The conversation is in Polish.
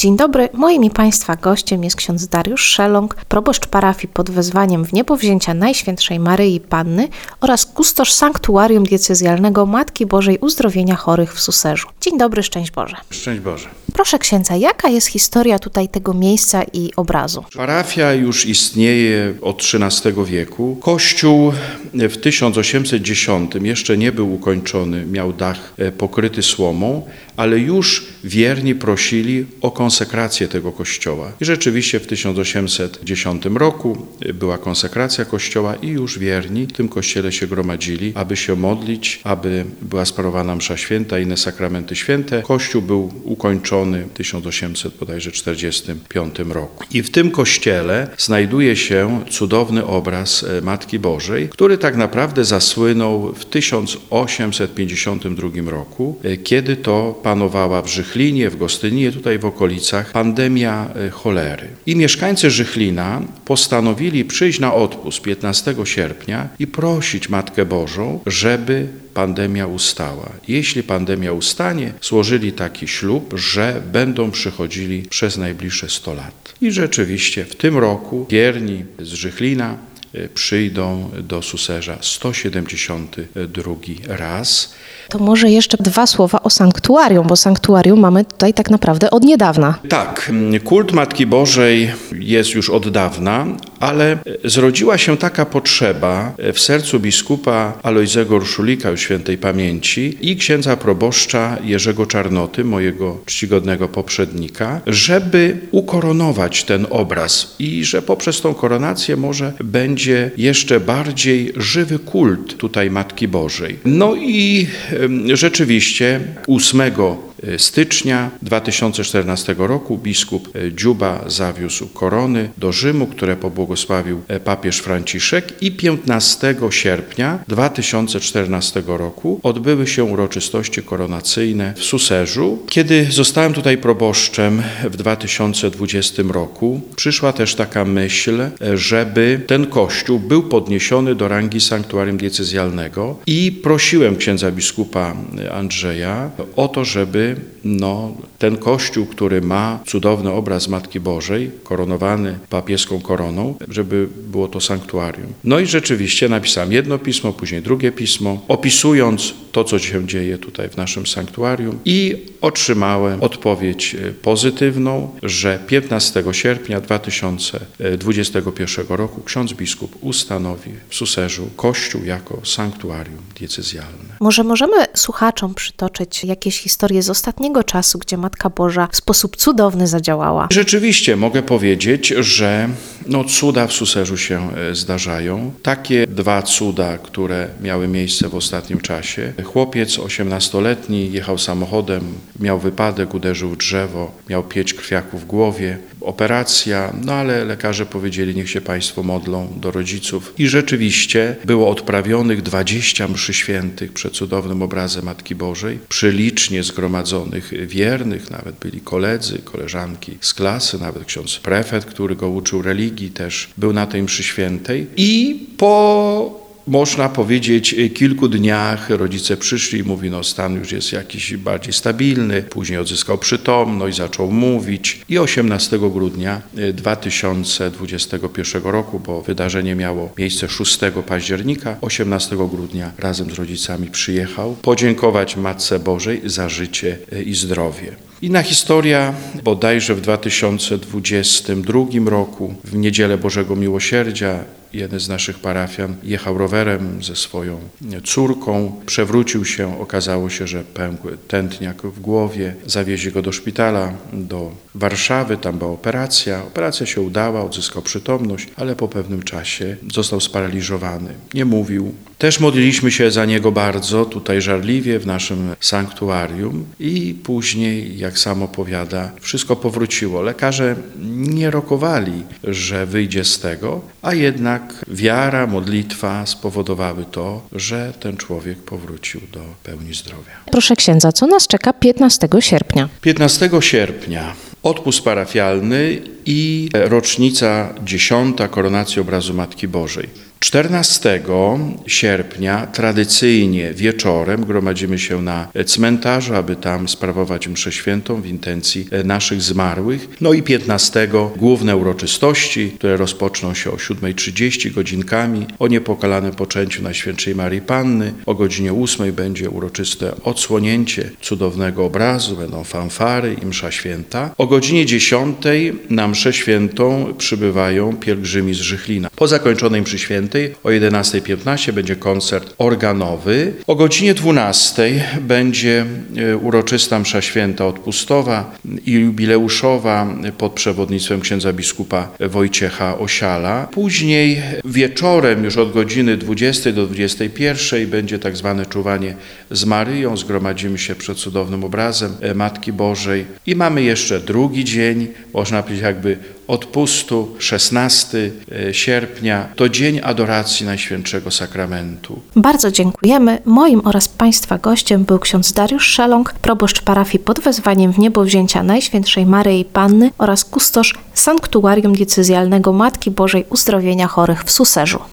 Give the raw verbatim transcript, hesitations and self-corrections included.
Dzień dobry, moim i Państwa gościem jest ksiądz Dariusz Szeląg, proboszcz parafii pod wezwaniem w niebowzięcia Najświętszej Maryi Panny oraz kustosz sanktuarium diecezjalnego Matki Bożej Uzdrowienia Chorych w Suserzu. Dzień dobry, szczęść Boże. Szczęść Boże. Proszę księdza, jaka jest historia tutaj tego miejsca i obrazu? Parafia już istnieje od trzynastego wieku. Kościół w tysiąc osiemset dziesiątym jeszcze nie był ukończony, miał dach pokryty słomą, ale już wierni prosili o konsekrację tego kościoła. I rzeczywiście w tysiąc osiemset dziesiątym roku była konsekracja kościoła i już wierni w tym kościele się gromadzili, aby się modlić, aby była sprawowana msza święta i inne sakramenty święte. Kościół był ukończony w tysiąc osiemset czterdziestym piątym roku. I w tym kościele znajduje się cudowny obraz Matki Bożej, który tak naprawdę zasłynął w tysiąc osiemset pięćdziesiątym drugim roku, kiedy to panowała w Żychlinie, w Gostyninie, tutaj w okolicach, pandemia cholery. I mieszkańcy Żychlina postanowili przyjść na odpust piętnastego sierpnia i prosić Matkę Bożą, żeby pandemia ustała. Jeśli pandemia ustanie, złożyli taki ślub, że będą przychodzili przez najbliższe sto lat. I rzeczywiście w tym roku wierni z Żychlina przyjdą do Suserza sto siedemdziesiąty drugi raz. To może jeszcze dwa słowa o sanktuarium, bo sanktuarium mamy tutaj tak naprawdę od niedawna. Tak, kult Matki Bożej jest już od dawna, ale zrodziła się taka potrzeba w sercu biskupa Alojzego Urszulika, już świętej pamięci, i księdza proboszcza Jerzego Czarnoty, mojego czcigodnego poprzednika, żeby ukoronować ten obraz i że poprzez tą koronację może będzie jeszcze bardziej żywy kult tutaj Matki Bożej. No i rzeczywiście ósmego stycznia dwa tysiące czternastego roku biskup Dziuba zawiózł korony do Rzymu, które pobłogosławił papież Franciszek, i piętnastego sierpnia dwa tysiące czternastego roku odbyły się uroczystości koronacyjne w Suserzu. Kiedy zostałem tutaj proboszczem w dwa tysiące dwudziestym roku, przyszła też taka myśl, żeby ten kościół był podniesiony do rangi sanktuarium diecezjalnego i prosiłem księdza biskupa Andrzeja o to, żeby no, ten kościół, który ma cudowny obraz Matki Bożej, koronowany papieską koroną, żeby było to sanktuarium. No i rzeczywiście napisałem jedno pismo, później drugie pismo, opisując to, co się dzieje tutaj w naszym sanktuarium, i otrzymałem odpowiedź pozytywną, że piętnastego sierpnia dwa tysiące dwudziestego pierwszego roku ksiądz biskup ustanowi w Suserzu kościół jako sanktuarium diecezjalne. Może możemy słuchaczom przytoczyć jakieś historie z ostatniego czasu, gdzie Matka Boża w sposób cudowny zadziałała? Rzeczywiście mogę powiedzieć, że no, cuda w Suserzu się zdarzają. Takie dwa cuda, które miały miejsce w ostatnim czasie. Chłopiec osiemnastoletni jechał samochodem, miał wypadek, uderzył w drzewo, miał pięć krwiaków w głowie. Operacja, no ale lekarze powiedzieli, niech się Państwo modlą do rodziców. I rzeczywiście było odprawionych dwadzieścia mszy świętych przed cudownym obrazem Matki Bożej, przy licznie zgromadzonych wiernych, nawet byli koledzy, koleżanki z klasy, nawet ksiądz prefekt, który go uczył religii, też był na tej mszy świętej. I po można powiedzieć, kilku dniach rodzice przyszli i mówi, no stan już jest jakiś bardziej stabilny. Później odzyskał przytomność, zaczął mówić i osiemnastego grudnia dwa tysiące dwudziestego pierwszego roku, bo wydarzenie miało miejsce szóstego października, osiemnastego grudnia razem z rodzicami przyjechał podziękować Matce Bożej za życie i zdrowie. Inna historia, bodajże w dwa tysiące dwudziestym drugim roku, w Niedzielę Bożego Miłosierdzia, jeden z naszych parafian jechał rowerem ze swoją córką, przewrócił się, okazało się, że pękł tętniak w głowie, zawieźli go do szpitala, do Warszawy, tam była operacja. Operacja się udała, odzyskał przytomność, ale po pewnym czasie został sparaliżowany. Nie mówił. Też modliliśmy się za niego bardzo, tutaj żarliwie, w naszym sanktuarium, i później, jak sam opowiada, wszystko powróciło. Lekarze nie rokowali, że wyjdzie z tego, a jednak wiara, modlitwa spowodowały to, że ten człowiek powrócił do pełni zdrowia. Proszę księdza, co nas czeka piętnastego sierpnia? piętnastego sierpnia odpust parafialny i rocznica dziesiąta koronacji obrazu Matki Bożej. czternastego sierpnia tradycyjnie wieczorem gromadzimy się na cmentarzu, aby tam sprawować mszę świętą w intencji naszych zmarłych. No i piętnastego główne uroczystości, które rozpoczną się o siódmej trzydzieści godzinkami, o niepokalanym poczęciu Najświętszej Maryi Panny. O godzinie ósmej będzie uroczyste odsłonięcie cudownego obrazu, będą fanfary i msza święta. O godzinie dziesiątej na mszę świętą przybywają pielgrzymi z Żychlina. Po zakończonej mszy świętej o jedenastej piętnaście będzie koncert organowy. O godzinie dwunastej będzie uroczysta msza święta odpustowa i jubileuszowa pod przewodnictwem księdza biskupa Wojciecha Osiala. Później wieczorem już od godziny dwudziestej do dwudziestej pierwszej będzie tak zwane czuwanie z Maryją. Zgromadzimy się przed cudownym obrazem Matki Bożej i mamy jeszcze drugi dzień, można powiedzieć jakby odpustu, szesnastego sierpnia, to dzień adoracji Najświętszego Sakramentu. Bardzo dziękujemy. Moim oraz Państwa gościem był ksiądz Dariusz Szeląg, proboszcz parafii pod wezwaniem Wniebowzięcia Najświętszej Maryi Panny oraz kustosz Sanktuarium Diecezjalnego Matki Bożej Uzdrowienia Chorych w Suserzu.